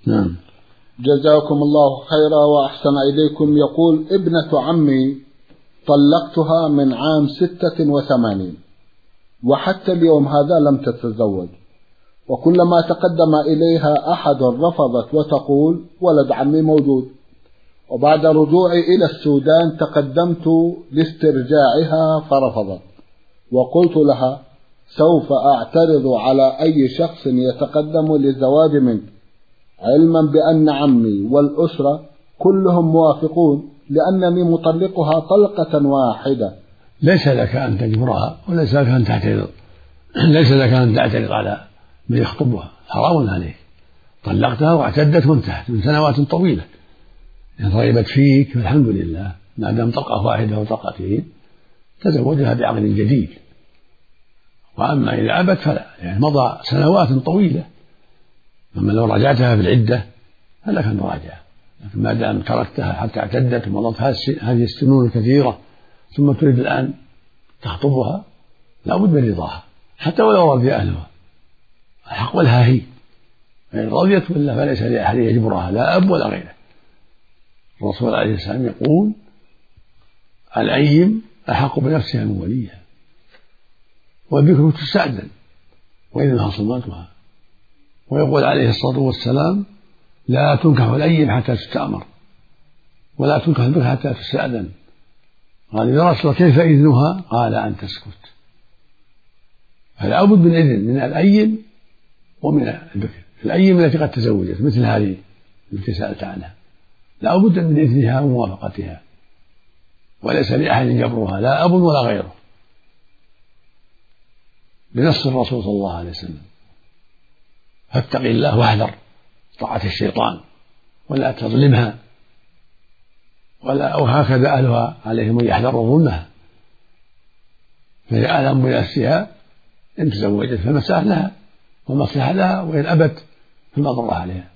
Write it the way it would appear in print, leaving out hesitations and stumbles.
نعم. جزاكم الله خيرا وأحسن إليكم. يقول: ابنة عمي طلقتها من عام 86 وحتى اليوم هذا لم تتزوج، وكلما تقدم إليها أحد رفضت وتقول ولد عمي موجود، وبعد رجوعي إلى السودان تقدمت لاسترجاعها فرفضت، وقلت لها سوف أعترض على أي شخص يتقدم للزواج منك، علما بأن عمي والأسرة كلهم موافقون لأنني مطلقها طلقة واحدة. ليس لك أن تجبرها وليس لك أن تعترض، ليس لك أن تعترض على من يخطبها، حرام عليك. طلقتها واعتدت وانتهت من سنوات طويلة، إن رغبت فيك فالحمد لله، ما دام طلقة واحدة أو طلقتين تزوجها بعقد جديد. وأما إذا أبت فلا، يعني مضى سنوات طويلة، أما لو رجعتها في العدة فلك أن تراجعها، لكن ما دام تركتها حتى اعتدت ومضت هذه السنون الكثيرة ثم تريد الآن تخطبها لا بد من رضاها حتى ولو رضي أهلها، الحق لها هي، فإن رضيت بالله فليس لأحد يجبرها لا أب ولا غيره. الرسول عليه السلام يقول: الأيم أحق بنفسها من وليها، والبكر تستأذن وإذا خصمتها. ويقول عليه الصلاة والسلام: لا تنكح الأيم حتى تستأمر، ولا تنكح البكر حتى تستأذن. قال: يا رسول الله كيف إذنها؟ قال: أن تسكت. فلا بد من إذن من الأيم ومن البكر. الأيم التي قد تزوجت مثل هذه التي سألت عنها لا بد من إذنها وموافقتها، وليس لأحد جبرها لا أب ولا غيره، بنص الرسول صلى الله عليه وسلم: فاتق الله واحذر طاعة الشيطان ولا تظلمها، أو هكذا أهلها عليهم أن يحذروا ظلمها، فهي أعلم بنفسها، إن تزوجت فالمسألة لها والمصلحة لها، وإن أبت فالمضرة عليها.